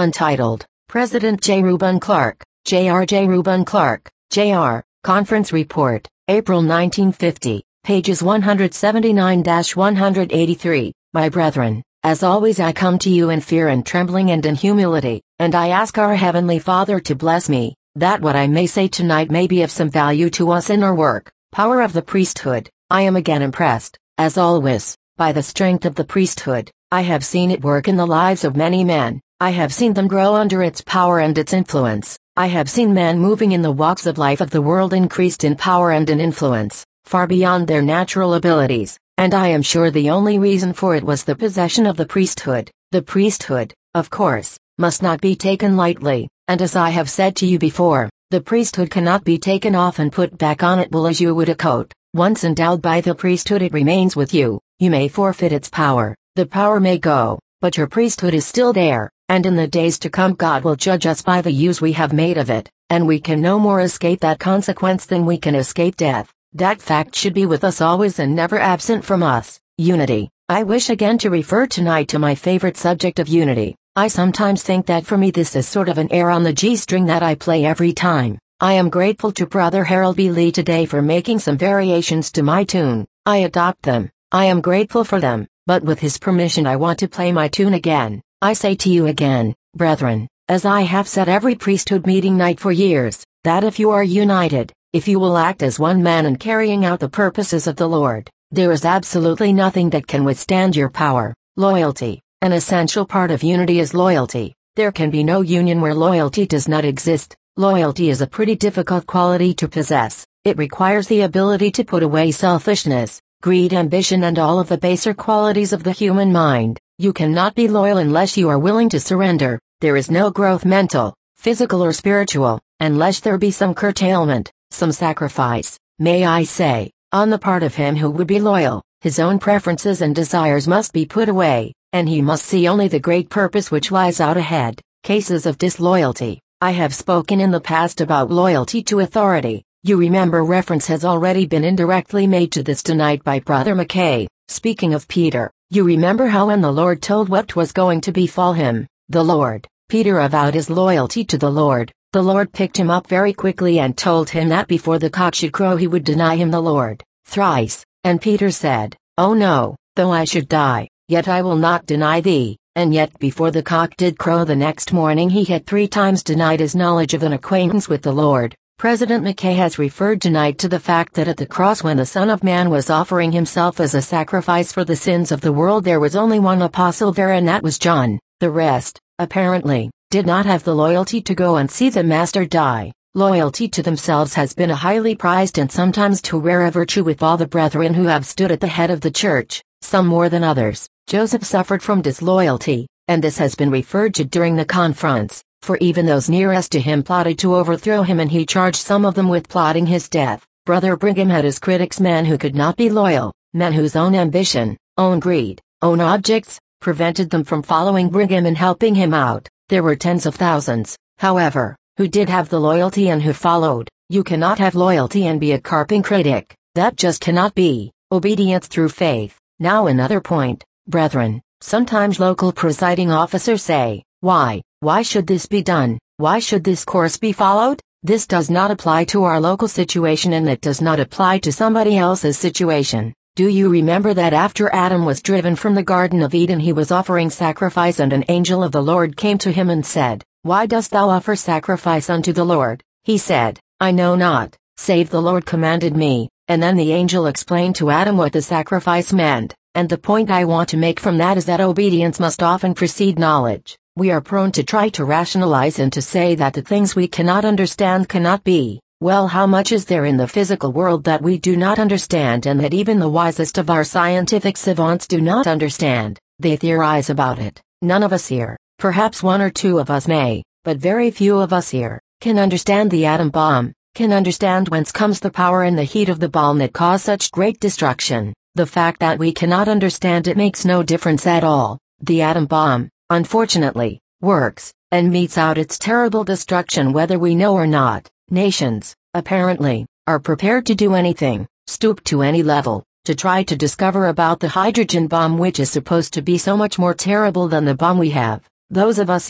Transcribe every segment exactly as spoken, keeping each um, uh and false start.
Untitled, President J. Reuben Clark, J R J. Reuben Clark, J R, Conference Report, April nineteen fifty, pages one seventy-nine to one eighty-three. My brethren, as always I come to you in fear and trembling and in humility, and I ask our Heavenly Father to bless me, that what I may say tonight may be of some value to us in our work. Power of the priesthood. I am again impressed, as always, by the strength of the priesthood. I have seen it work in the lives of many men. I have seen them grow under its power and its influence. I have seen men moving in the walks of life of the world increased in power and in influence, far beyond their natural abilities, and I am sure the only reason for it was the possession of the priesthood. The priesthood, of course, must not be taken lightly, and as I have said to you before, the priesthood cannot be taken off and put back on at will as you would a coat. Once endowed by the priesthood it remains with you. You may forfeit its power, the power may go, but your priesthood is still there, and in the days to come God will judge us by the use we have made of it, and we can no more escape that consequence than we can escape death. That fact should be with us always and never absent from us. Unity. I wish again to refer tonight to my favorite subject of unity. I sometimes think that for me this is sort of an air on the G string that I play every time. I am grateful to Brother Harold B. Lee today for making some variations to my tune. I adopt them. I am grateful for them, but with his permission I want to play my tune again. I say to you again, brethren, as I have said every priesthood meeting night for years, that if you are united, if you will act as one man in carrying out the purposes of the Lord, there is absolutely nothing that can withstand your power. Loyalty. An essential part of unity is loyalty. There can be no union where loyalty does not exist. Loyalty is a pretty difficult quality to possess. It requires the ability to put away selfishness, greed, ambition, and all of the baser qualities of the human mind. You cannot be loyal unless you are willing to surrender. There is no growth, mental, physical, or spiritual, unless there be some curtailment, some sacrifice, may I say, on the part of him who would be loyal. His own preferences and desires must be put away, and he must see only the great purpose which lies out ahead. Cases of disloyalty. I have spoken in the past about loyalty to authority. You remember reference has already been indirectly made to this tonight by Brother McKay. Speaking of Peter, you remember how when the Lord told what was going to befall him, the Lord, Peter avowed his loyalty to the Lord. The Lord picked him up very quickly and told him that before the cock should crow he would deny him, the Lord, thrice. And Peter said, "Oh no, though I should die, yet I will not deny thee." And yet before the cock did crow the next morning he had three times denied his knowledge of an acquaintance with the Lord. President McKay has referred tonight to the fact that at the cross when the Son of Man was offering himself as a sacrifice for the sins of the world there was only one apostle there, and that was John. The rest, apparently, did not have the loyalty to go and see the Master die. Loyalty to themselves has been a highly prized and sometimes too rare a virtue with all the brethren who have stood at the head of the church, some more than others. Joseph suffered from disloyalty, and this has been referred to during the conference, for even those nearest to him plotted to overthrow him and he charged some of them with plotting his death. Brother Brigham had his critics men who could not be loyal, men whose own ambition, own greed, own objects, prevented them from following Brigham and helping him out. There were tens of thousands, however, who did have the loyalty and who followed. You cannot have loyalty and be a carping critic. That just cannot be. Obedience through faith. Now another point, brethren. Sometimes local presiding officers say, why, why should this be done? Why should this course be followed? This does not apply to our local situation and it does not apply to somebody else's situation. Do you remember that after Adam was driven from the Garden of Eden he was offering sacrifice and an angel of the Lord came to him and said, "Why dost thou offer sacrifice unto the Lord?" He said, "I know not, save the Lord commanded me." And then the angel explained to Adam what the sacrifice meant, and the point I want to make from that is that obedience must often precede knowledge. We are prone to try to rationalize and to say that the things we cannot understand cannot be. Well, how much is there in the physical world that we do not understand and that even the wisest of our scientific savants do not understand? They theorize about it. None of us here, perhaps one or two of us may, but very few of us here, can understand the atom bomb, can understand whence comes the power and the heat of the bomb that caused such great destruction. The fact that we cannot understand it makes no difference at all. The atom bomb, unfortunately, works, and metes out its terrible destruction whether we know or not. Nations, apparently, are prepared to do anything, stoop to any level, to try to discover about the hydrogen bomb which is supposed to be so much more terrible than the bomb we have. Those of us here,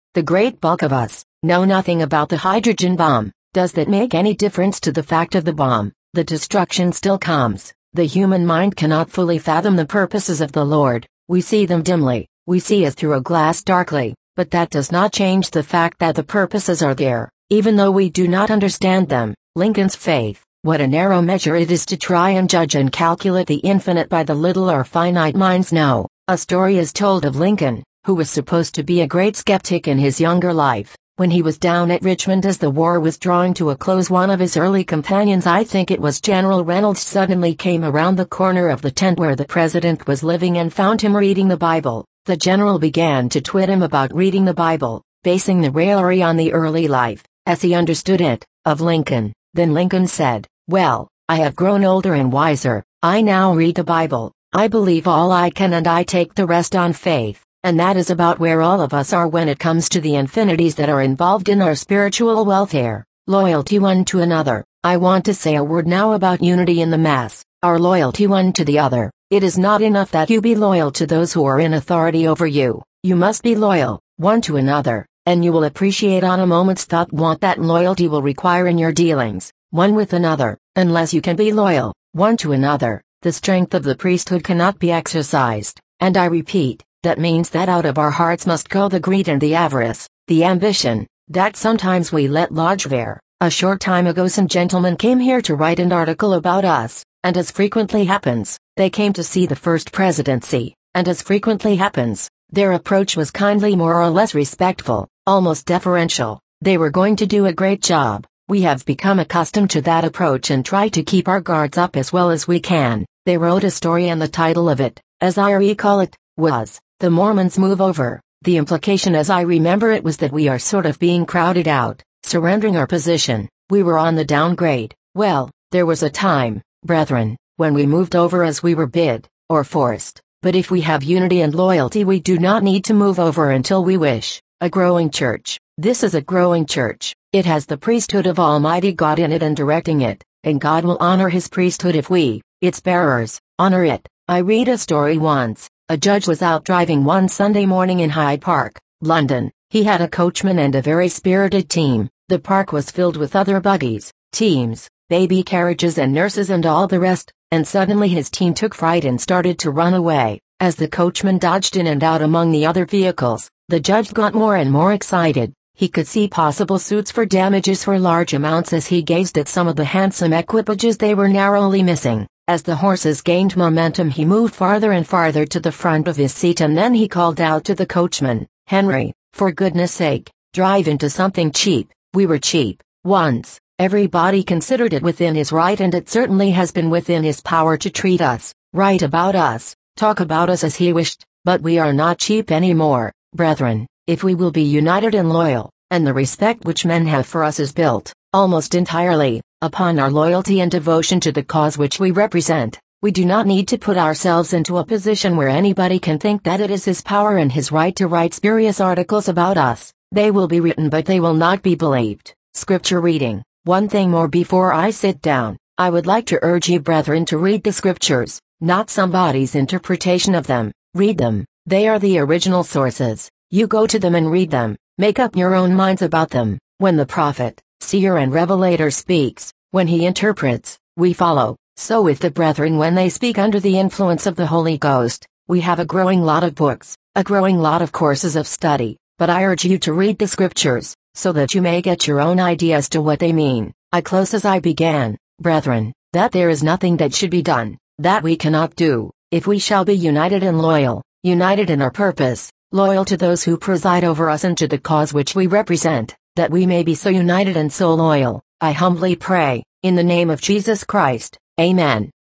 The great bulk of us know nothing about the hydrogen bomb. Does that make any difference to the fact of the bomb? The destruction still comes. The human mind cannot fully fathom the purposes of the Lord. We see them dimly, we see as through a glass darkly, but that does not change the fact that the purposes are there, even though we do not understand them. Lincoln's faith. What a narrow measure it is to try and judge and calculate the infinite by the little our finite minds know. A story is told of Lincoln, who was supposed to be a great skeptic in his younger life. When he was down at Richmond as the war was drawing to a close, one of his early companions, I think it was General Reynolds, suddenly came around the corner of the tent where the president was living and found him reading the Bible. The general began to twit him about reading the Bible, basing the raillery on the early life, as he understood it, of Lincoln. Then Lincoln said, "Well, I have grown older and wiser. I now read the Bible. I believe all I can and I take the rest on faith." And that is about where all of us are when it comes to the infinities that are involved in our spiritual welfare. Loyalty one to another. I want to say a word now about unity in the mass, our loyalty one to the other. It is not enough that you be loyal to those who are in authority over you. You must be loyal, one to another, and you will appreciate on a moment's thought what that loyalty will require in your dealings, one with another. Unless you can be loyal, one to another, the strength of the priesthood cannot be exercised. And I repeat, that means that out of our hearts must go the greed and the avarice, the ambition, that sometimes we let lodge there. A short time ago some gentlemen came here to write an article about us, and as frequently happens, they came to see the first presidency, and as frequently happens, their approach was kindly, more or less respectful, almost deferential. They were going to do a great job. We have become accustomed to that approach and try to keep our guards up as well as we can. They wrote a story and the title of it, as I recall it, was "The Mormons Move Over." The implication as I remember it was that we are sort of being crowded out, surrendering our position. We were on the downgrade. Well, there was a time, brethren, when we moved over as we were bid, or forced. But if we have unity and loyalty, we do not need to move over until we wish. A growing church. This is a growing church. It has the priesthood of Almighty God in it and directing it, and God will honor his priesthood if we, its bearers, honor it. I read a story once. A judge was out driving one Sunday morning in Hyde Park, London. He had a coachman and a very spirited team. The park was filled with other buggies, teams, baby carriages and nurses and all the rest, and suddenly his team took fright and started to run away. As the coachman dodged in and out among the other vehicles, the judge got more and more excited. He could see possible suits for damages for large amounts as he gazed at some of the handsome equipages they were narrowly missing. As the horses gained momentum, he moved farther and farther to the front of his seat, and then he called out to the coachman, "Henry, for goodness sake, drive into something cheap." We were cheap. Once, everybody considered it within his right, and it certainly has been within his power to treat us, write about us, talk about us as he wished, but we are not cheap anymore, brethren, if we will be united and loyal, and the respect which men have for us is built, almost entirely, upon our loyalty and devotion to the cause which we represent. We do not need to put ourselves into a position where anybody can think that it is his power and his right to write spurious articles about us. They will be written, but they will not be believed. Scripture reading. One thing more before I sit down. I would like to urge you, brethren, to read the scriptures, not somebody's interpretation of them. Read them. They are the original sources. You go to them and read them. Make up your own minds about them. When the prophet, seer and revelator speaks, when he interprets, we follow. So with the brethren, when they speak under the influence of the Holy Ghost, we have a growing lot of books, a growing lot of courses of study, but I urge you to read the scriptures, so that you may get your own idea as to what they mean. I close as I began, brethren, that there is nothing that should be done, that we cannot do, if we shall be united and loyal, united in our purpose, loyal to those who preside over us and to the cause which we represent, that we may be so united and so loyal. I humbly pray, in the name of Jesus Christ, Amen.